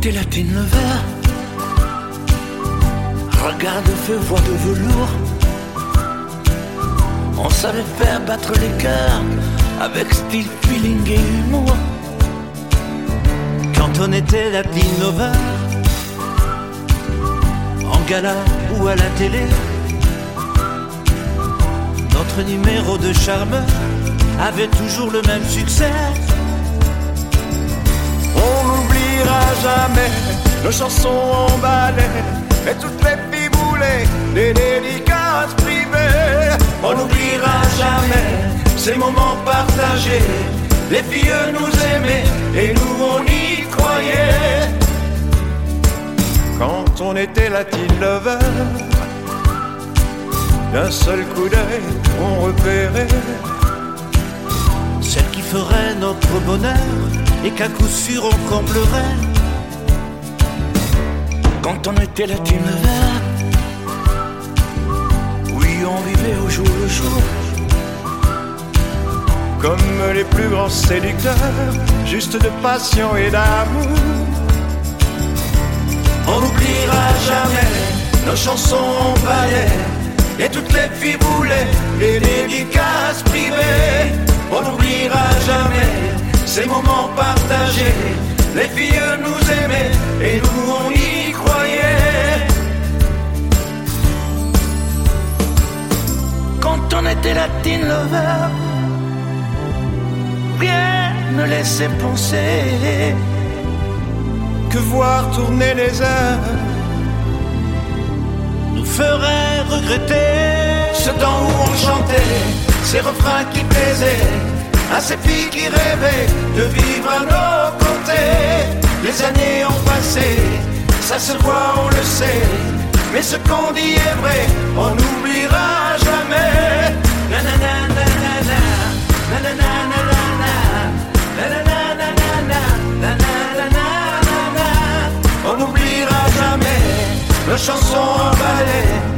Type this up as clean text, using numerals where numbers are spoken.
était latine le verre, regard de feu, voix de velours. On savait faire battre les cœurs avec style, feeling et humour. Quand on était latine lover, en gala ou à la télé, notre numéro de charme avait toujours le même succès. On n'oubliera jamais nos chansons emballées et toutes les filles voulaient des dédicaces privées. On n'oubliera jamais ces moments partagés. Les filles nous aimaient et nous on y croyait. Quand on était latine lover, d'un seul coup d'œil on repérait celle qui ferait notre bonheur et qu'à coup sûr on comblerait. Quand on était latine le verre, oui on vivait au jour le jour. Comme les plus grands séducteurs, juste de passion et d'amour. On n'oubliera jamais nos chansons emballées et toutes les filles voulaient des dédicaces privées. On n'oubliera jamais ces moments partagés. Les filles nous aimaient et nous on y croyait. Quand on était latine lover, rien ne laissait penser que voir tourner les heures nous ferait regretter ce temps où on chantait ces refrains qui plaisaient à ces filles qui rêvaient de vivre à nos côtés. Les années ont passé, ça se voit, on le sait, mais ce qu'on dit est vrai, on n'oubliera jamais. Nanana, nanana, nanana, nanana, nanana, nanana, nanana. On n'oubliera jamais nos chansons emballées